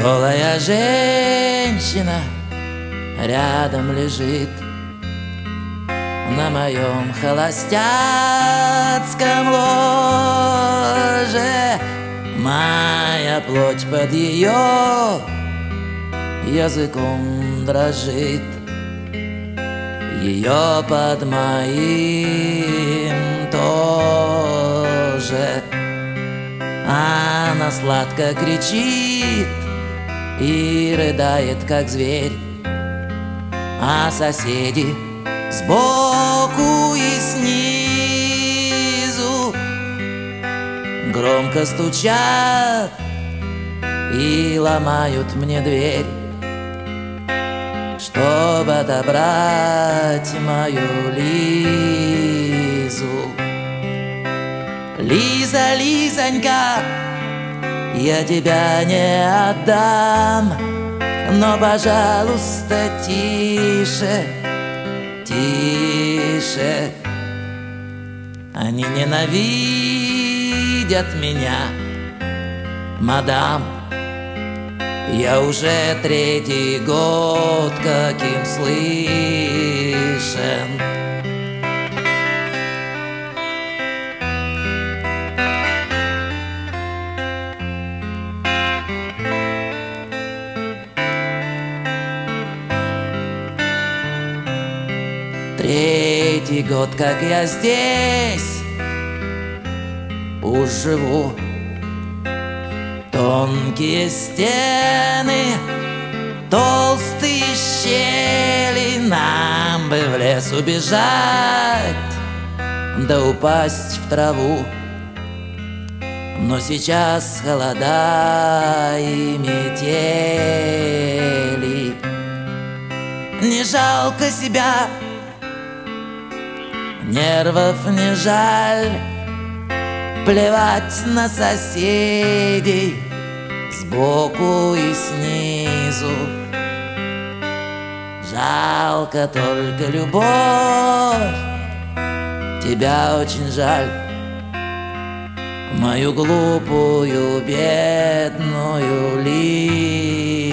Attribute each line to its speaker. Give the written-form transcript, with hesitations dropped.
Speaker 1: Голая женщина рядом лежит на моем холостяцком ложе. Моя плоть под ее языком дрожит, ее под моим тоже. Она сладко кричит и рыдает, как зверь, а соседи сбоку и снизу громко стучат и ломают мне дверь, чтобы отобрать мою Лизу. Лиза, Лизонька, я тебя не отдам, но, пожалуйста, тише, тише. Они ненавидят меня, мадам. Я уже 3-й год каким слышен. Третий год, как я здесь уж живу. Тонкие стены, толстые щели, нам бы в лес убежать, да упасть в траву. Но сейчас холода и метели. Не жалко себя, нервов не жаль, плевать на соседей сбоку и снизу. Жалко только любовь, тебя очень жаль, мою глупую бедную Лизу.